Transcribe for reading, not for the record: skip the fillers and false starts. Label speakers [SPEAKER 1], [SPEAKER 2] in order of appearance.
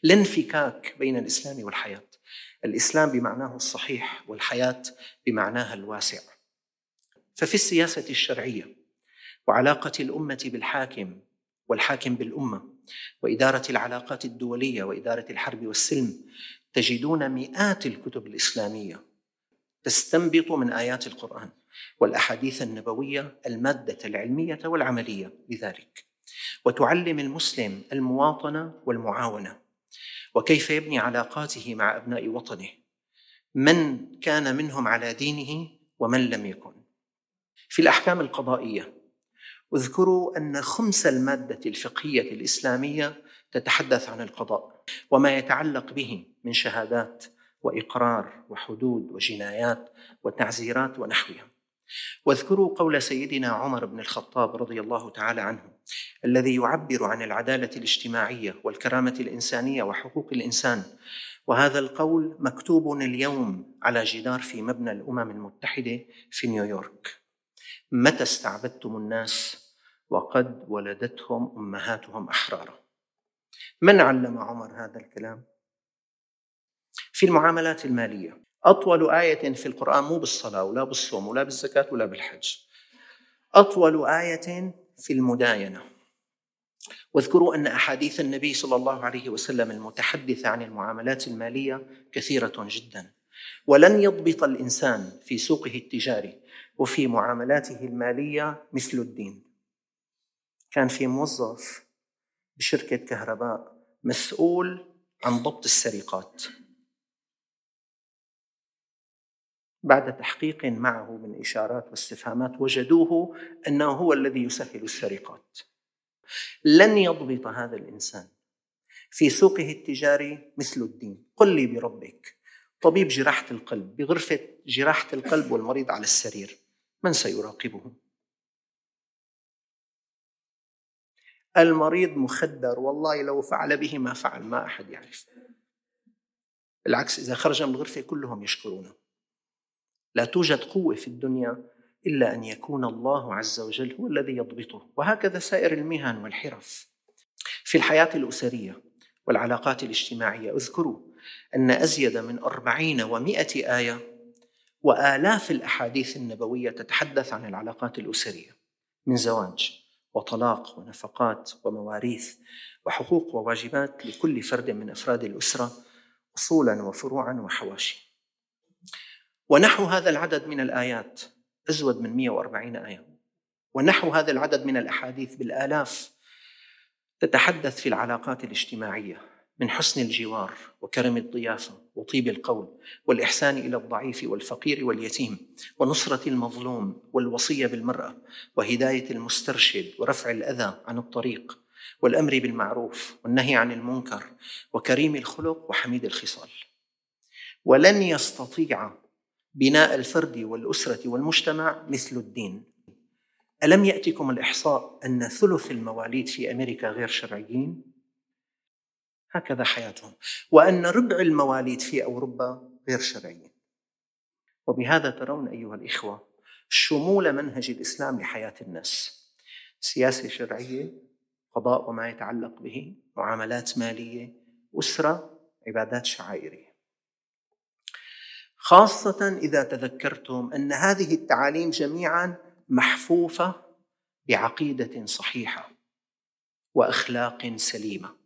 [SPEAKER 1] لا انفكاك بين الإسلام والحياة. الإسلام بمعناه الصحيح والحياة بمعناها الواسع. ففي السياسة الشرعية وعلاقة الأمة بالحاكم والحاكم بالأمة وإدارة العلاقات الدولية وإدارة الحرب والسلم تجدون مئات الكتب الإسلامية تستنبط من آيات القرآن والأحاديث النبوية المادة العلمية والعملية لذلك، وتعلم المسلم المواطنة والمعاونة وكيف يبني علاقاته مع أبناء وطنه، من كان منهم على دينه ومن لم يكن. في الأحكام القضائية اذكروا أن خمس المادة الفقهية الإسلامية تتحدث عن القضاء وما يتعلق به من شهادات وإقرار وحدود وجنايات وتعزيرات ونحوها. واذكروا قول سيدنا عمر بن الخطاب رضي الله تعالى عنه الذي يعبر عن العدالة الاجتماعية والكرامة الإنسانية وحقوق الإنسان، وهذا القول مكتوب اليوم على جدار في مبنى الأمم المتحدة في نيويورك: متى استعبدتم الناس وقد ولدتهم أمهاتهم أحرارا. من علم عمر هذا الكلام؟ في المعاملات المالية أطول آية في القرآن، مو بالصلاة ولا بالصوم ولا بالزكاة ولا بالحج، أطول آية في المداينة. واذكروا أن أحاديث النبي صلى الله عليه وسلم المتحدثة عن المعاملات المالية كثيرة جدا، ولن يضبط الإنسان في سوقه التجاري وفي معاملاته المالية مثل الدين. كان في موظف بشركة كهرباء مسؤول عن ضبط السرقات، بعد تحقيق معه من إشارات واستفهامات وجدوه أنه هو الذي يسهل السرقات. لن يضبط هذا الإنسان في سوقه التجاري مثل الدين. قل لي بربك، طبيب جراحة القلب بغرفة جراحة القلب والمريض على السرير، من سيراقبه؟ المريض مخدر، والله لو فعل به ما فعل ما أحد يعرف. بالعكس، إذا خرج من الغرفة كلهم يشكرونه. لا توجد قوة في الدنيا إلا أن يكون الله عز وجل هو الذي يضبطه، وهكذا سائر المهن والحرف. في الحياة الأسرية والعلاقات الاجتماعية اذكروا أن أزيد من 40 و100 آية وآلاف الأحاديث النبوية تتحدث عن العلاقات الأسرية، من زواج وطلاق ونفقات ومواريث وحقوق وواجبات لكل فرد من أفراد الأسرة، أصولا وفروعا وحواشي. ونحو هذا العدد من الآيات، أزود من 140 آية، ونحو هذا العدد من الأحاديث بالآلاف تتحدث في العلاقات الاجتماعية، من حسن الجوار وكرم الضيافة وطيب القول والإحسان إلى الضعيف والفقير واليتيم ونصرة المظلوم والوصية بالمرأة وهداية المسترشد ورفع الأذى عن الطريق والأمر بالمعروف والنهي عن المنكر وكريم الخلق وحميد الخصال. ولن يستطيع بناء الفرد والأسرة والمجتمع مثل الدين. ألم يأتكم الإحصاء أن ثلث المواليد في أمريكا غير شرعيين؟ هكذا حياتهم. وأن ربع المواليد في أوروبا غير شرعيين. وبهذا ترون أيها الإخوة شمول منهج الإسلام لحياة الناس: سياسة شرعية، قضاء وما يتعلق به، معاملات مالية، أسرة، عبادات شعائرية. خاصة إذا تذكرتم أن هذه التعاليم جميعا محفوفة بعقيدة صحيحة وأخلاق سليمة.